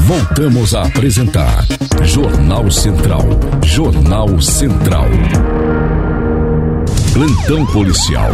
Voltamos a apresentar Jornal Central. Jornal Central. Plantão policial.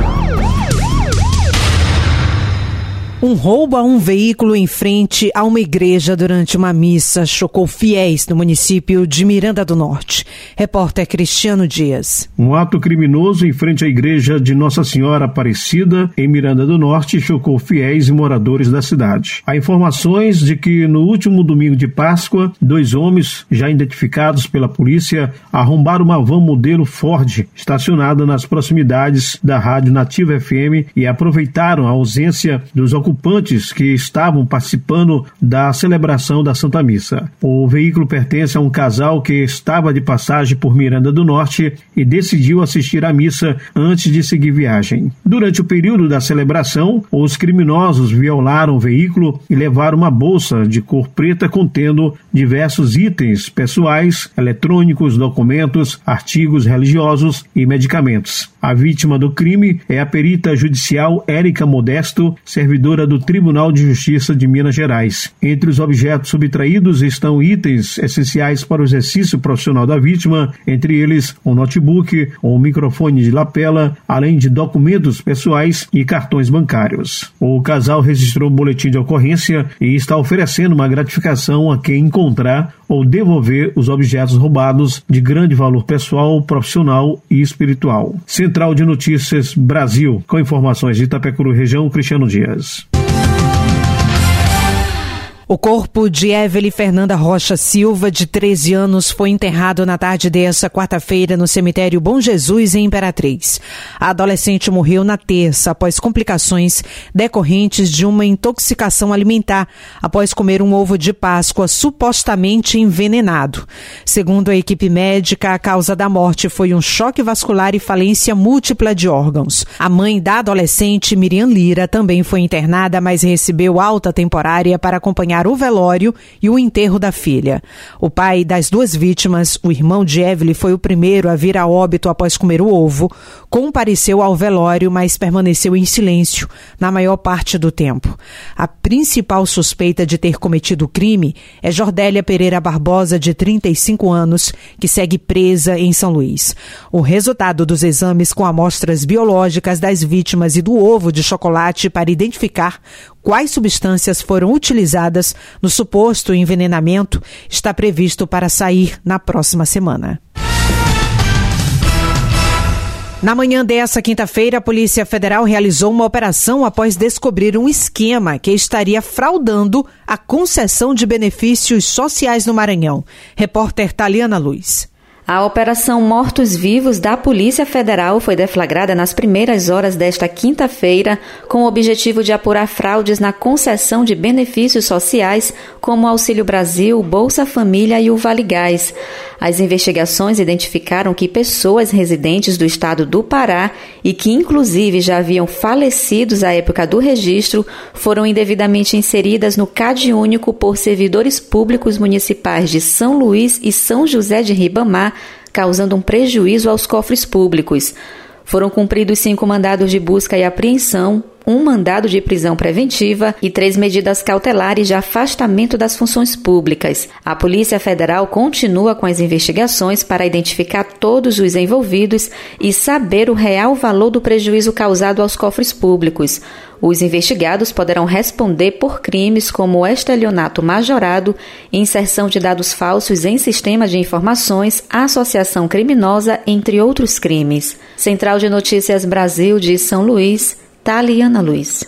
Um roubo a um veículo em frente a uma igreja durante uma missa chocou fiéis no município de Miranda do Norte. Repórter Cristiano Dias. Um ato criminoso em frente à igreja de Nossa Senhora Aparecida, em Miranda do Norte, chocou fiéis e moradores da cidade. Há informações de que no último domingo de Páscoa, 2 homens, já identificados pela polícia, arrombaram uma van modelo Ford, estacionada nas proximidades da Rádio Nativa FM, e aproveitaram a ausência dos ocupantes que estavam participando da celebração da Santa Missa. O veículo pertence a um casal que estava de passagem por Miranda do Norte e decidiu assistir à missa antes de seguir viagem. Durante o período da celebração, os criminosos violaram o veículo e levaram uma bolsa de cor preta contendo diversos itens pessoais, eletrônicos, documentos, artigos religiosos e medicamentos. A vítima do crime é a perita judicial Érica Modesto, servidora do Tribunal de Justiça de Minas Gerais. Entre os objetos subtraídos estão itens essenciais para o exercício profissional da vítima, entre eles um notebook, um microfone de lapela, além de documentos pessoais e cartões bancários. O casal registrou um boletim de ocorrência e está oferecendo uma gratificação a quem encontrar ou devolver os objetos roubados de grande valor pessoal, profissional e espiritual. Central de Notícias Brasil, com informações de Itapecuru Região, Cristiano Dias. O corpo de Evelyn Fernanda Rocha Silva, de 13 anos, foi enterrado na tarde desta quarta-feira no cemitério Bom Jesus, em Imperatriz. A adolescente morreu na terça após complicações decorrentes de uma intoxicação alimentar após comer um ovo de Páscoa supostamente envenenado. Segundo a equipe médica, a causa da morte foi um choque vascular e falência múltipla de órgãos. A mãe da adolescente, Miriam Lira, também foi internada, mas recebeu alta temporária para acompanhar o velório e o enterro da filha. O pai das 2 vítimas, o irmão de Evelyn, foi o primeiro a vir a óbito após comer o ovo, compareceu ao velório, mas permaneceu em silêncio na maior parte do tempo. A principal suspeita de ter cometido o crime é Jordélia Pereira Barbosa, de 35 anos, que segue presa em São Luís. O resultado dos exames com amostras biológicas das vítimas e do ovo de chocolate para identificar quais substâncias foram utilizadas no suposto envenenamento está previsto para sair na próxima semana. Na manhã dessa quinta-feira, a Polícia Federal realizou uma operação após descobrir um esquema que estaria fraudando a concessão de benefícios sociais no Maranhão. Repórter Taliana Luz. A Operação Mortos-Vivos da Polícia Federal foi deflagrada nas primeiras horas desta quinta-feira com o objetivo de apurar fraudes na concessão de benefícios sociais como Auxílio Brasil, Bolsa Família e o Vale Gás. As investigações identificaram que pessoas residentes do estado do Pará e que inclusive já haviam falecido à época do registro foram indevidamente inseridas no CadÚnico por servidores públicos municipais de São Luís e São José de Ribamar, causando um prejuízo aos cofres públicos. Foram cumpridos 5 mandados de busca e apreensão, 1 mandado de prisão preventiva e 3 medidas cautelares de afastamento das funções públicas. A Polícia Federal continua com as investigações para identificar todos os envolvidos e saber o real valor do prejuízo causado aos cofres públicos. Os investigados poderão responder por crimes como estelionato majorado, inserção de dados falsos em sistema de informações, associação criminosa, entre outros crimes. Central de Notícias Brasil de São Luís, Taliana Luz.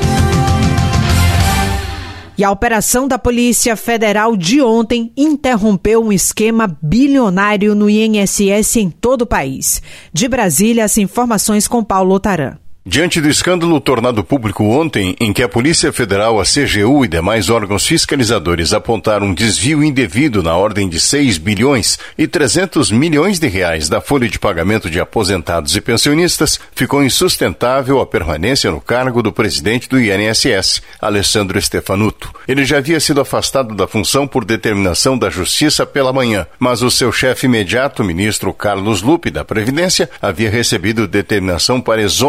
E a operação da Polícia Federal de ontem interrompeu um esquema bilionário no INSS em todo o país. De Brasília, as informações com Paulo Otaran. Diante do escândalo tornado público ontem, em que a Polícia Federal, a CGU e demais órgãos fiscalizadores apontaram um desvio indevido na ordem de 6 bilhões e 300 milhões de reais da folha de pagamento de aposentados e pensionistas, ficou insustentável a permanência no cargo do presidente do INSS, Alessandro Stefanuto. Ele já havia sido afastado da função por determinação da Justiça pela manhã, mas o seu chefe imediato, o ministro Carlos Lupe, da Previdência, havia recebido determinação para exonerá-lo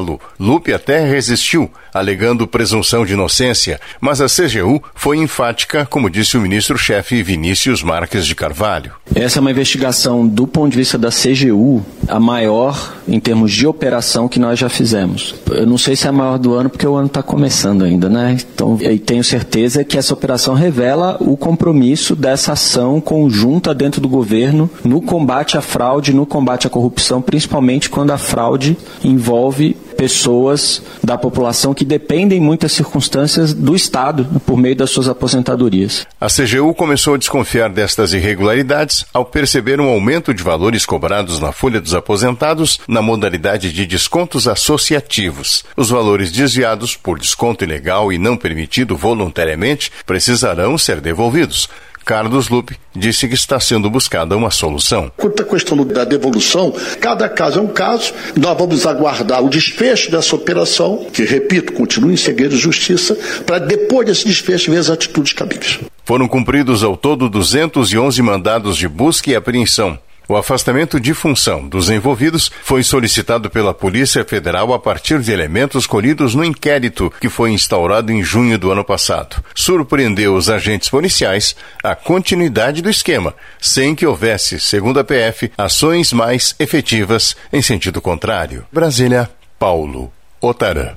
prendê-lo. Lupe até resistiu, alegando presunção de inocência, mas a CGU foi enfática, como disse o ministro-chefe Vinícius Marques de Carvalho. Essa é uma investigação, do ponto de vista da CGU, a maior em termos de operação que nós já fizemos. Eu não sei se é a maior do ano, porque o ano está começando ainda, né? Então, eu tenho certeza que essa operação revela o compromisso dessa ação conjunta dentro do governo no combate à fraude, no combate à corrupção, principalmente quando a fraude envolve pessoas da população que dependem em muitas circunstâncias do Estado por meio das suas aposentadorias. A CGU começou a desconfiar destas irregularidades ao perceber um aumento de valores cobrados na folha dos aposentados na modalidade de descontos associativos. Os valores desviados por desconto ilegal e não permitido voluntariamente precisarão ser devolvidos. Carlos Lupe disse que está sendo buscada uma solução. Quanto à questão da devolução, cada caso é um caso. Nós vamos aguardar o desfecho dessa operação, que, repito, continua em segredo de justiça, para depois desse desfecho ver as atitudes cabíveis. Foram cumpridos ao todo 211 mandados de busca e apreensão. O afastamento de função dos envolvidos foi solicitado pela Polícia Federal a partir de elementos colhidos no inquérito que foi instaurado em junho do ano passado. Surpreendeu os agentes policiais a continuidade do esquema, sem que houvesse, segundo a PF, ações mais efetivas em sentido contrário. Brasília, Paulo Otarã.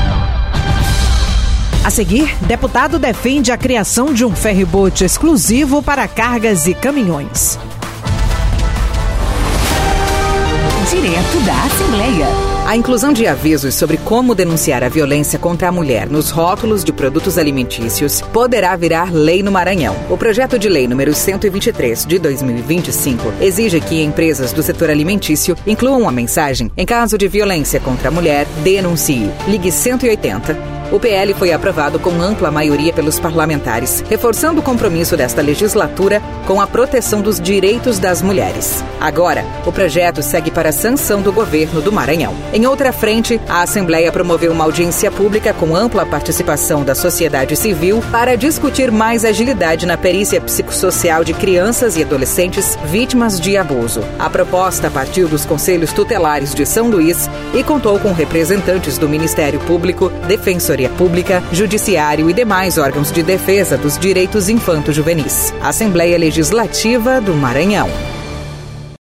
A seguir, deputado defende a criação de um ferry-boat exclusivo para cargas e caminhões. Direto da Assembleia. A inclusão de avisos sobre como denunciar a violência contra a mulher nos rótulos de produtos alimentícios poderá virar lei no Maranhão. O projeto de lei número 123 de 2025 exige que empresas do setor alimentício incluam a mensagem: em caso de violência contra a mulher, denuncie. Ligue 180. O PL foi aprovado com ampla maioria pelos parlamentares, reforçando o compromisso desta legislatura com a proteção dos direitos das mulheres. Agora, o projeto segue para a sanção do governo do Maranhão. Em outra frente, a Assembleia promoveu uma audiência pública com ampla participação da sociedade civil para discutir mais agilidade na perícia psicossocial de crianças e adolescentes vítimas de abuso. A proposta partiu dos Conselhos Tutelares de São Luís e contou com representantes do Ministério Público, Defensoria Pública, Judiciário e demais órgãos de defesa dos direitos infanto-juvenis. Assembleia Legislativa do Maranhão.